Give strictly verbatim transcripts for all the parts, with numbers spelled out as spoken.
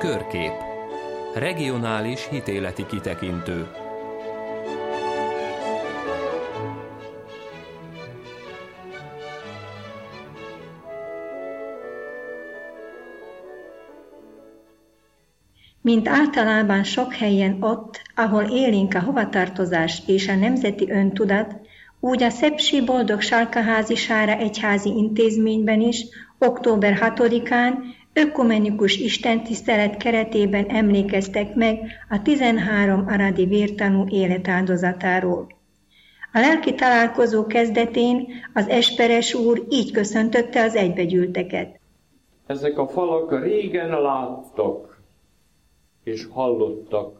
Körkép. Regionális hitéleti kitekintő. Mint általában sok helyen ott, ahol élénk a hovatartozás és a nemzeti öntudat, úgy a szepsi Boldog Salkaházi Sára egyházi intézményben is október hatodikán ökumenikus istentisztelet keretében emlékeztek meg a tizenhárom aradi vértanú életáldozatáról. A lelki találkozó kezdetén az esperes úr így köszöntötte az egybegyűlteket. Ezek a falak régen láttak és hallottak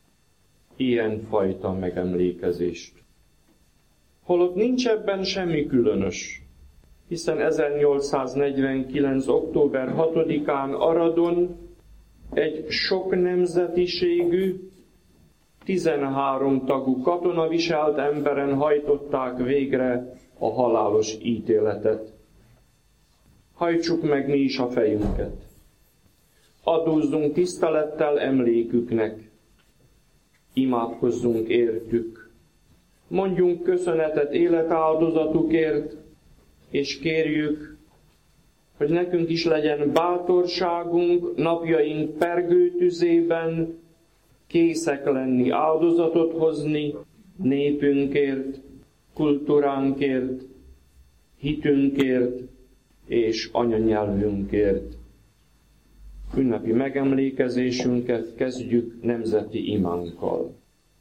ilyenfajta megemlékezést. Holott nincs ebben semmi különös, hiszen ezernyolcszáznegyvenkilenc. október hatodikán Aradon egy sok nemzetiségű, tizenhárom tagú katonaviselt emberen hajtották végre a halálos ítéletet. Hajtsuk meg mi is a fejünket. Adózzunk tisztelettel emléküknek, imádkozzunk értük, mondjunk köszönetet életáldozatukért, és kérjük, hogy nekünk is legyen bátorságunk napjaink pergőtüzében készek lenni áldozatot hozni népünkért, kultúránkért, hitünkért és anyanyelvünkért. Ünnepi megemlékezésünket kezdjük nemzeti imánkkal.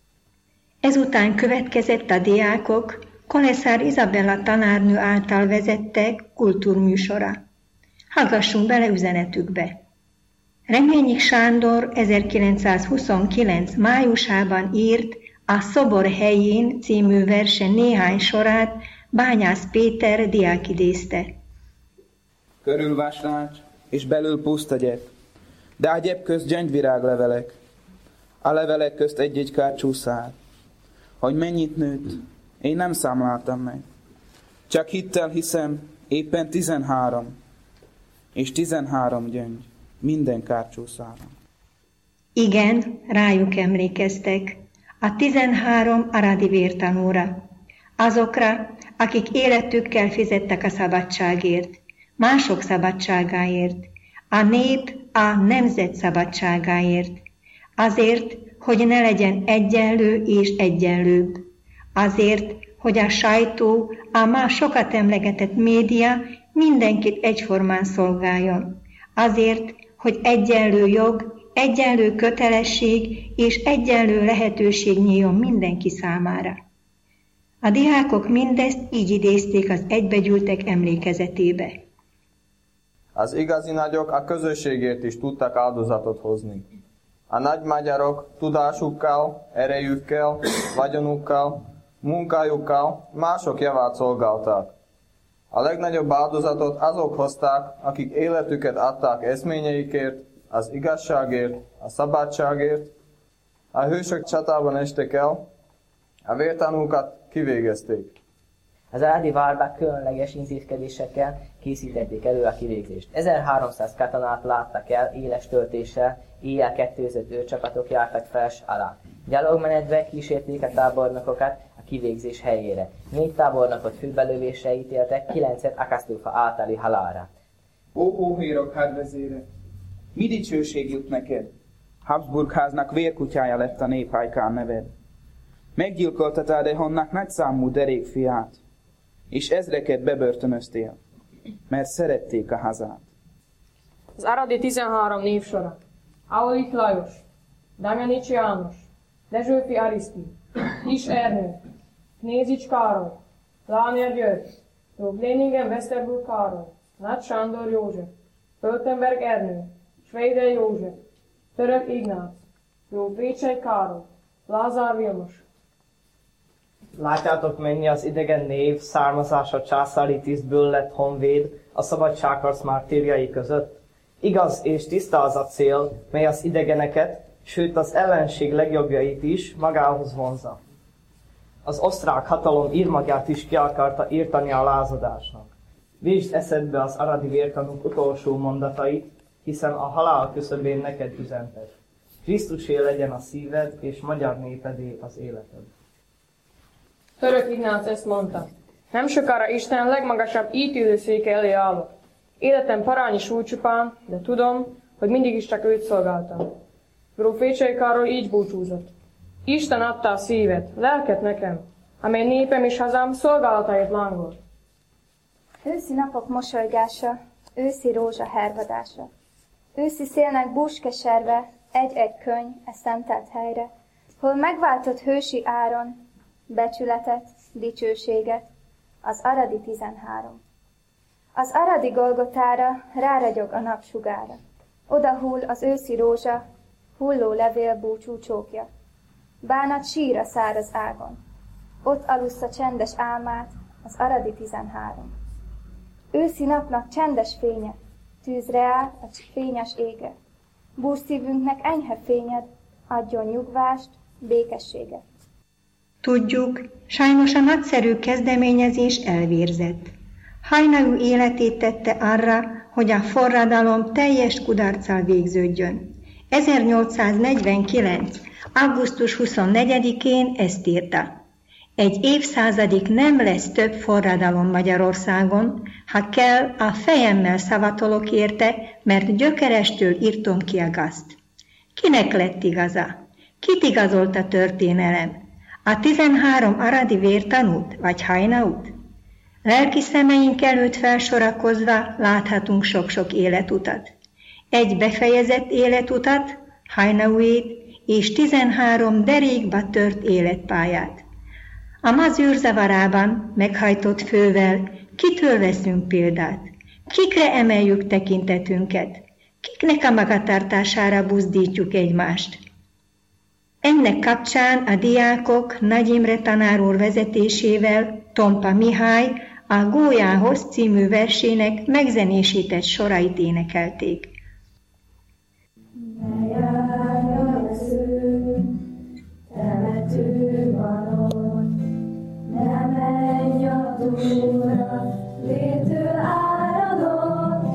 Ezután következett a diákok Koleszár Izabella tanárnő által vezettek kultúrműsora. Hallgassunk bele üzenetükbe. Reményik Sándor ezerkilencszázhuszonkilenc. májusában írt a Szobor helyén című verse néhány sorát Bányász Péter diák idézte. Körül vásnács, és belül puszta gyep, de a gyep közt gyöngyviráglevelek, a levelek közt egy-egy kártyú szál. Hogy mennyit nőtt, én nem számláltam meg. Csak hittel hiszem, éppen tizenhárom, és tizenhárom gyöngy, minden kártyú szálon. Igen, rájuk emlékeztek, a tizenhárom aradi vértanúra, azokra, akik életükkel fizettek a szabadságért, mások szabadságáért, a nép, a nemzet szabadságáért, azért, hogy ne legyen egyenlő és egyenlőbb, azért, hogy a sajtó, a már sokat emlegetett média mindenkit egyformán szolgáljon, azért, hogy egyenlő jog, egyenlő kötelesség és egyenlő lehetőség nyíljon mindenki számára. A diákok mindezt így idézték az egybegyűltek emlékezetébe. Az igazi nagyok a közösségért is tudtak áldozatot hozni. A nagymagyarok tudásukkal, erejükkel, vagyonukkal, munkájukkal mások javát szolgálták. A legnagyobb áldozatot azok hozták, akik életüket adták eszményeikért, az igazságért, a szabadságért. A hősök csatában estek el, a vértanúkat kivégezték. Az aradi várbák különleges intézkedésekkel készítették elő a kivégzést. ezerháromszáz katonát láttak el éles töltéssel, éjjel kettőzött őrcsapatok jártak fel s alá. Gyalogmenetbe kísérték a tábornokokat a kivégzés helyére. Négy tábornokot főbelövésre ítéltek, kilencet akasztófa általi halálra. Ó, hóhérok hadvezére, mi dicsőség jut neked? Habsburg háznak vérkutyája lett a néphajkán neved. Meggyilkoltatád honnak nagyszámú derékfiát, és ezreket bebörtönöztél, mert szerették a hazát. Az aradi tizenhárom névsora. Aulich Lajos, Damjanics János, Dezsőfi Ariszti, Kis Ernő, Knézics Károly, Láner György, Tóth Léningen Westerburg Károly, Nagy Sándor József, Föltenberg Ernő, Schweider József, Török Ignác, József Vécsely Károly, Lázár Vilmos. Látjátok, mennyi az idegen név, származása császári tisztből lett honvéd a szabadságharc mártírjai között? Igaz és tiszta az a cél, mely az idegeneket, sőt az ellenség legjobbjait is magához vonza. Az osztrák hatalom írmagját is ki akarta írtani a lázadásnak. Vésd eszedbe az aradi vértanúk utolsó mondatait, hiszen a halál küszöbén neked üzentek. Krisztusé legyen a szíved, és magyar népedé az életed. Török Ignác ezt mondta. Nem sokára Isten legmagasabb ítélőszéke elé állok. Életem parányi súlycsupán, de tudom, hogy mindig is csak őt szolgáltam. Gróf Vécsei Károly így búcsúzott. Isten adta a szívet, lelket nekem, amely népem és hazám szolgálatáért lángol. Őszi napok mosolygása, őszi rózsa hervadása. Őszi szélnek búskeserve, egy-egy könyv e szentelt helyre, hol megváltott hősi áron, becsületet, dicsőséget, az aradi tizenhárom. Az aradi Golgotára ráragyog a napsugára. Oda hull az őszi rózsa, hulló levél búcsú csókja. Bánat sír a száraz ágon. Ott alussza csendes álmát az aradi tizenhárom. Őszi napnak csendes fénye, tűzre áll a fényes ége. Búrszívünknek enyhe fényed, adjon nyugvást, békességet. Tudjuk, sajnos a nagyszerű kezdeményezés elvérzett. Hajnalú életét tette arra, hogy a forradalom teljes kudarccal végződjön. ezernyolcszáznegyvenkilenc. augusztus huszonnegyedikén ezt írta. Egy évszázadig nem lesz több forradalom Magyarországon, ha kell, a fejemmel szavatolok érte, mert gyökerestől írtom ki a gazt. Kinek lett igaza? Kit igazolt a történelem? A tizenhárom aradi vértanút vagy Hajnaut? Lelki szemeink előtt felsorakozva láthatunk sok-sok életutat. Egy befejezett életutat, Hajnauét, és tizenhárom derékba tört életpályát. A maz űrzavarában meghajtott fővel kitől veszünk példát? Kikre emeljük tekintetünket? Kiknek a magatartására buzdítjuk egymást? Ennek kapcsán a diákok Nagy Imre tanár úr vezetésével Tompa Mihály a Gólyához című versének megzenésített sorait énekelték. Ne járjon az ő, temető van ott, ne menj a túlra, létő áradott,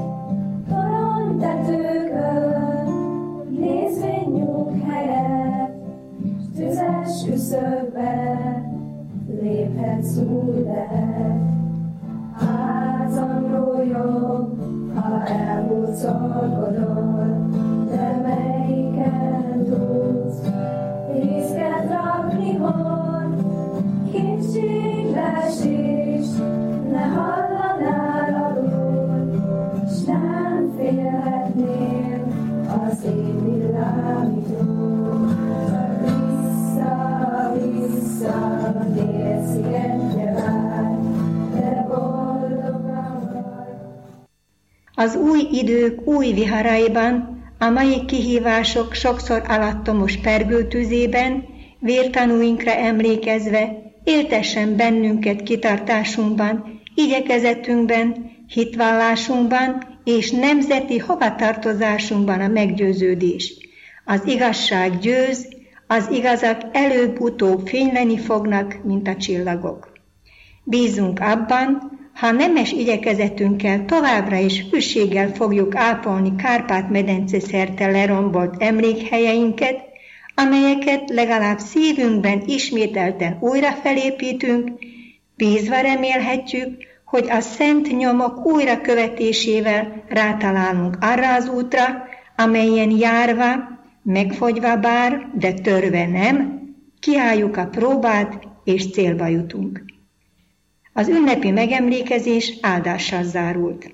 toronytetőkön, nézvény nyughelyet, s tüzes üszökbe léphetsz úgy lehet. Házamról jobb, ha elhúzolkodol, de melyiken tudsz fészket rakni, hogy kincsig lesés, ne hallanál alul, s nem félhetnél az én villámítól. Csak vissza, vissza, délszigetre várj, de boldogan vagy. Az új idők új viharaiban, a mai kihívások sokszor alattomos pergőtűzében, vértanúinkra emlékezve, éltessen bennünket kitartásunkban, igyekezetünkben, hitvallásunkban és nemzeti hovatartozásunkban a meggyőződés. Az igazság győz, az igazak előbb-utóbb fényleni fognak, mint a csillagok. Bízunk abban, ha nemes igyekezetünkkel továbbra is hűséggel fogjuk ápolni Kárpát-medence szerte lerombolt emlékhelyeinket, amelyeket legalább szívünkben ismételten újra felépítünk, bízva remélhetjük, hogy a szent nyomok újra követésével rátalálunk arra az útra, amelyen járva, megfogyva bár, de törve nem, kiálljuk a próbát és célba jutunk. Az ünnepi megemlékezés áldással zárult.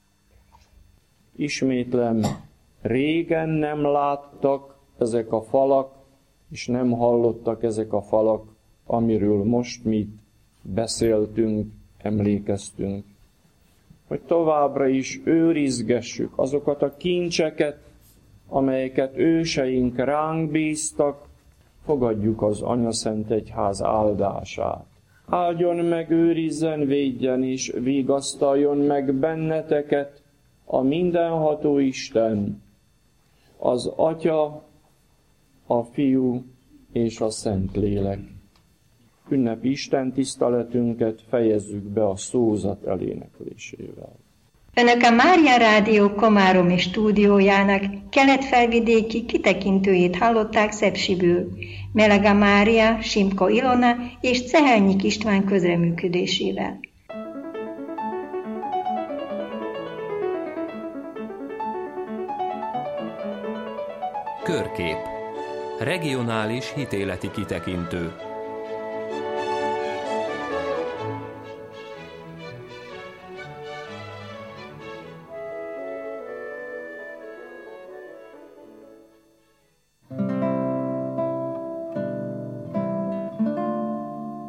Ismétlem, régen nem láttak ezek a falak, és nem hallottak ezek a falak, amiről most mi beszéltünk, emlékeztünk. Hogy továbbra is őrizgessük azokat a kincseket, amelyeket őseink ránk bíztak, fogadjuk az Anyaszent Egyház áldását. Áldjon meg, őrizzen, védjen és vigasztaljon meg benneteket a mindenható Isten, az Atya, a Fiú és a Szentlélek. Ünnepi Isten tiszteletünket fejezzük be a szózat eléneklésével. Önök a Mária Rádió komáromi stúdiójának keletfelvidéki kitekintőjét hallották Szepsiből, Melega Mária, Simko Ilona és Cehelnyik István közreműködésével. Körkép. Regionális hitéleti kitekintő.